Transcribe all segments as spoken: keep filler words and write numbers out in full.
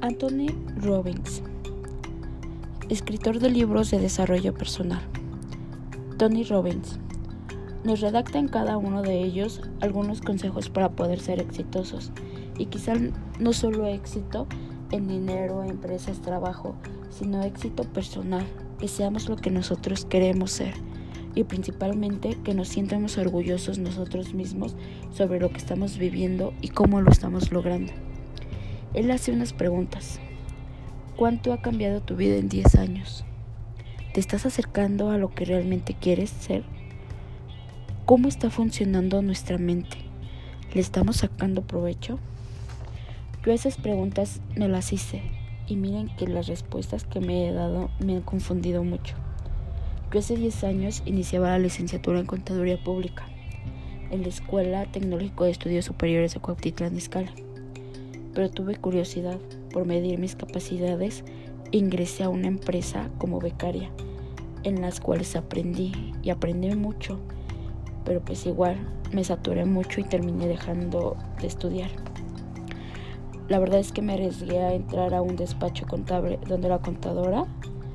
Anthony Robbins, escritor de libros de desarrollo personal. Tony Robbins nos redacta en cada uno de ellos algunos consejos para poder ser exitosos, y quizá no solo éxito en dinero, empresas, trabajo, sino éxito personal, que seamos lo que nosotros queremos ser, y principalmente que nos sientamos orgullosos nosotros mismos sobre lo que estamos viviendo y cómo lo estamos logrando. Él hace unas preguntas. ¿Cuánto ha cambiado tu vida en diez años? ¿Te estás acercando a lo que realmente quieres ser? ¿Cómo está funcionando nuestra mente? ¿Le estamos sacando provecho? Yo esas preguntas me las hice, y miren que las respuestas que me he dado me han confundido mucho. Yo hace diez años iniciaba la licenciatura en Contaduría Pública en la Escuela Tecnológica de Estudios Superiores de Cuautitlán Izcalli, pero tuve curiosidad por medir mis capacidades e ingresé a una empresa como becaria, en las cuales aprendí y aprendí mucho, pero pues igual me saturé mucho y terminé dejando de estudiar. La verdad es que me arriesgué a entrar a un despacho contable donde la contadora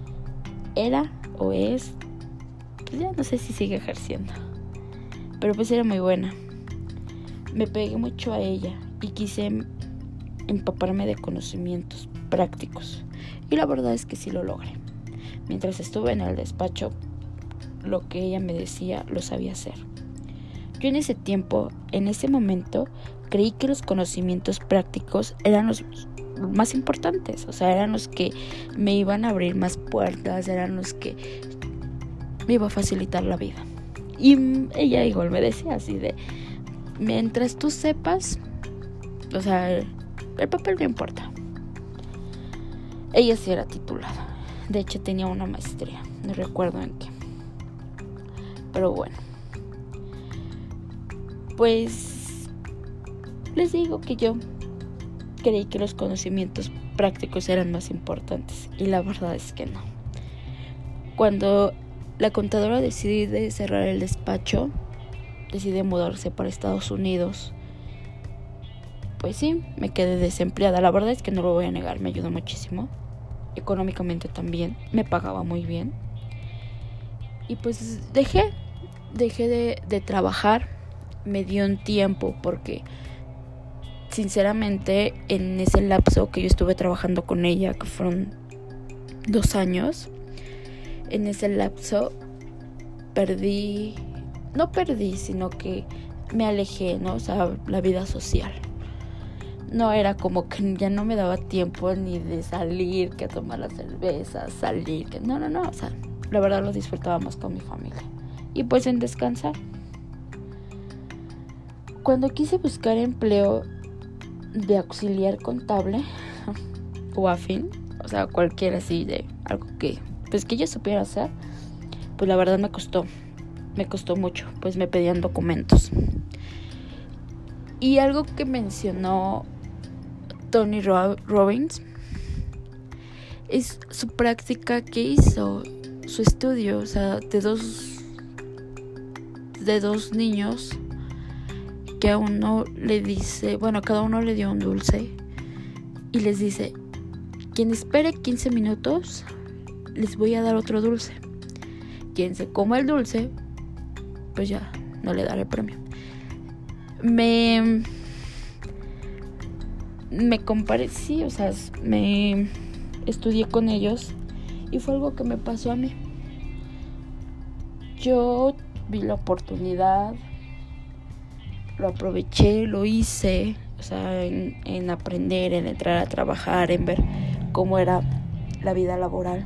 era o es, pues ya no sé si sigue ejerciendo, pero pues era muy buena. Me pegué mucho a ella y quise empaparme de conocimientos prácticos, y la verdad es que sí lo logré. Mientras estuve en el despacho, lo que ella me decía lo sabía hacer. Yo en ese tiempo, en ese momento, creí que los conocimientos prácticos eran los más importantes, o sea, eran los que me iban a abrir más puertas, eran los que me iba a facilitar la vida. Y ella igual me decía así de, mientras tú sepas, o sea, el papel no importa. Ella sí era titulada, de hecho tenía una maestría, no recuerdo en qué, pero bueno, pues les digo que yo creí que los conocimientos prácticos eran más importantes, y la verdad es que no. Cuando la contadora decide cerrar el despacho, decide mudarse para Estados Unidos, pues sí, me quedé desempleada. La verdad es que no lo voy a negar, me ayudó muchísimo. Económicamente también, me pagaba muy bien. Y pues dejé, dejé de, de trabajar. Me dio un tiempo porque, sinceramente, en ese lapso que yo estuve trabajando con ella, que fueron dos años, en ese lapso perdí, no perdí, sino que me alejé, ¿no? O sea, la vida social. No era como que ya no me daba tiempo ni de salir, que a tomar la cerveza, salir, que no, no, no, o sea, la verdad lo disfrutaba más con mi familia. Y pues en descansar. Cuando quise buscar empleo de auxiliar contable o afín, o sea, cualquiera así de algo que, pues que yo supiera hacer, pues la verdad me costó, me costó mucho, pues me pedían documentos. Y algo que mencionó Tony Robbins es su práctica que hizo, su estudio, o sea, de dos de dos niños que a uno le dice, bueno, cada uno le dio un dulce y les dice, quien espere quince minutos, les voy a dar otro dulce. Quien se coma el dulce, pues ya no le daré premio. Me me comparé, sí, o sea, me estudié con ellos y fue algo que me pasó a mí. Yo vi la oportunidad, lo aproveché, lo hice, o sea, en, en aprender, en entrar a trabajar, en ver cómo era la vida laboral.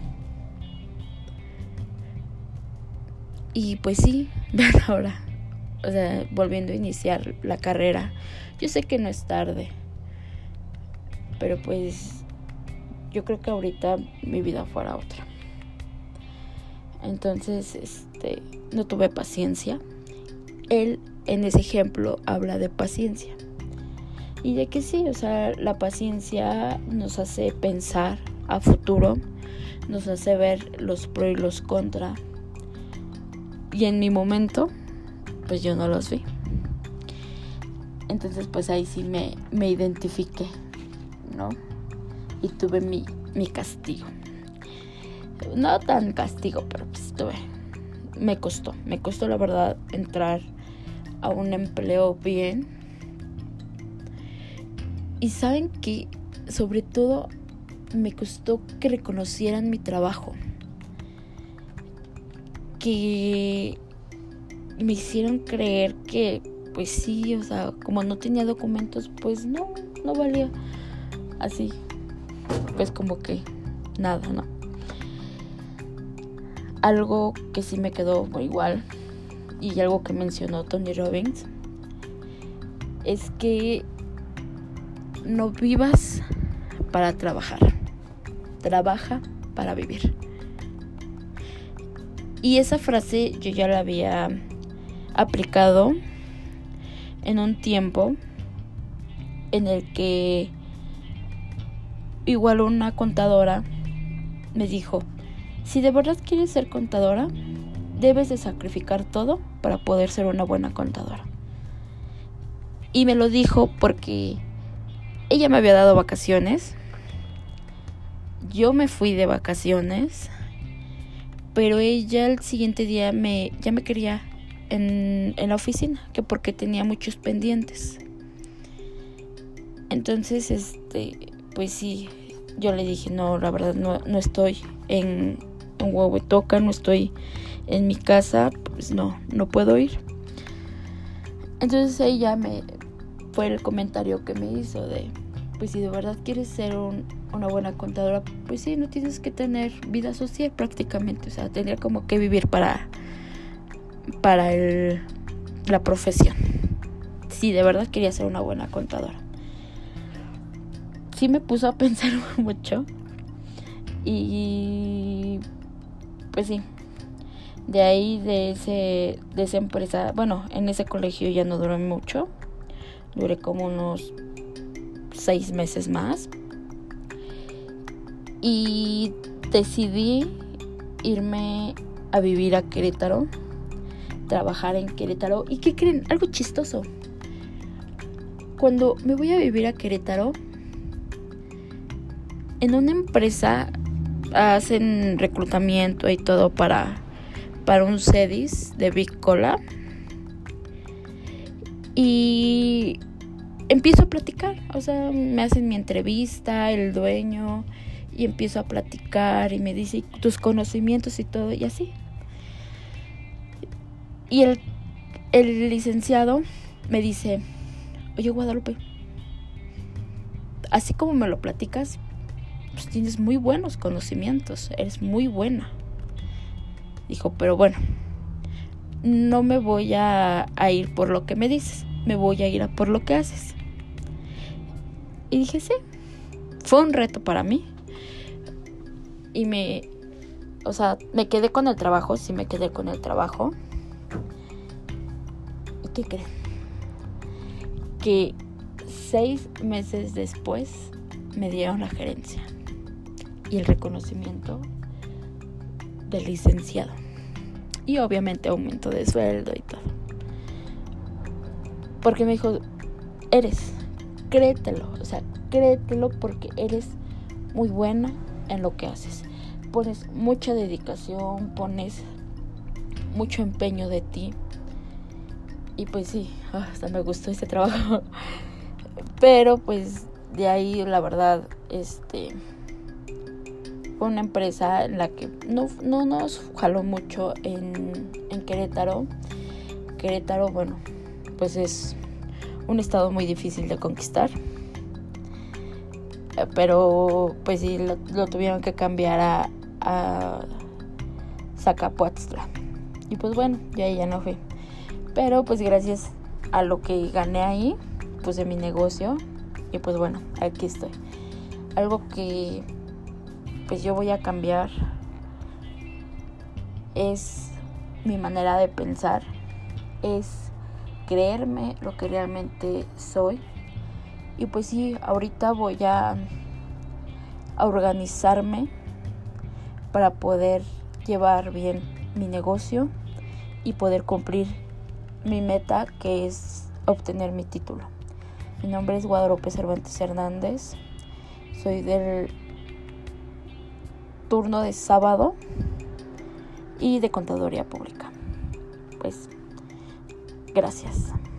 Y pues sí, vean ahora, o sea, volviendo a iniciar la carrera. Yo sé que no es tarde, pero pues yo creo que ahorita mi vida fuera otra. Entonces, este, no tuve paciencia. Él en ese ejemplo habla de paciencia. Y de que sí, o sea, la paciencia nos hace pensar a futuro, nos hace ver los pros y los contra. Y en mi momento, pues yo no los vi. Entonces, pues ahí sí me, me identifiqué, ¿no? y tuve mi, mi castigo. No tan castigo, pero pues tuve. Me costó, me costó la verdad entrar a un empleo bien. Y saben que sobre todo me costó que reconocieran mi trabajo, que me hicieron creer que pues sí, o sea, como no tenía documentos, pues no, no valía. Así, pues como que nada, ¿no? Algo que sí me quedó igual y algo que mencionó Tony Robbins es que no vivas para trabajar, trabaja para vivir. Y esa frase yo ya la había aplicado en un tiempo en el que igual una contadora me dijo: si de verdad quieres ser contadora, debes de sacrificar todo para poder ser una buena contadora. Y me lo dijo porque ella me había dado vacaciones, yo me fui de vacaciones, pero ella el siguiente día me ya me quería en, en la oficina, que porque tenía muchos pendientes. Entonces, este, pues sí, yo le dije, no, la verdad no, no estoy en, en Huehuetoca, no estoy en mi casa, pues no, no puedo ir. Entonces ella me fue el comentario que me hizo de, pues si de verdad quieres ser un, una buena contadora, pues sí, no tienes que tener vida social prácticamente, o sea, tendría como que vivir para, para el, la profesión. Si de verdad quería ser una buena contadora. Sí me puso a pensar mucho y pues sí, de ahí de ese de esa empresa, bueno, en ese colegio ya no duré mucho, duré como unos seis meses más y decidí irme a vivir a Querétaro, trabajar en Querétaro. ¿Y qué creen? Algo chistoso. Cuando me voy a vivir a Querétaro, en una empresa hacen reclutamiento y todo para, para un CEDIS de Big Cola. Y empiezo a platicar, o sea, me hacen mi entrevista, el dueño, y empiezo a platicar y me dice tus conocimientos y todo, y así. Y el, el licenciado me dice: oye, Guadalupe, así como me lo platicas, pues tienes muy buenos conocimientos, eres muy buena. Dijo, pero bueno, no me voy a, a ir por lo que me dices, me voy a ir a por lo que haces. Y dije, sí, fue un reto para mí. Y me, o sea, me quedé con el trabajo, sí me quedé con el trabajo. ¿Y qué creen? Que seis meses después me dieron la gerencia y el reconocimiento del licenciado. Y obviamente aumento de sueldo y todo. Porque me dijo, eres, créetelo, o sea, créetelo porque eres muy buena en lo que haces. Pones mucha dedicación, pones mucho empeño de ti. Y pues sí, hasta me gustó este trabajo. Pero pues de ahí la verdad, este... fue una empresa en la que no, no nos jaló mucho en, en Querétaro. Querétaro, bueno, pues es un estado muy difícil de conquistar. Pero pues sí, lo, lo tuvieron que cambiar a, a Zacapuatztla. Y pues bueno, ya ya no fui. Pero pues gracias a lo que gané ahí, puse mi negocio. Y pues bueno, aquí estoy. Algo que pues yo voy a cambiar es mi manera de pensar, es creerme lo que realmente soy. Y pues sí, ahorita voy a, a organizarme para poder llevar bien mi negocio y poder cumplir mi meta, que es obtener mi título. Mi nombre es Guadalupe Cervantes Hernández Soy del turno de sábado y de contaduría pública. Pues, gracias.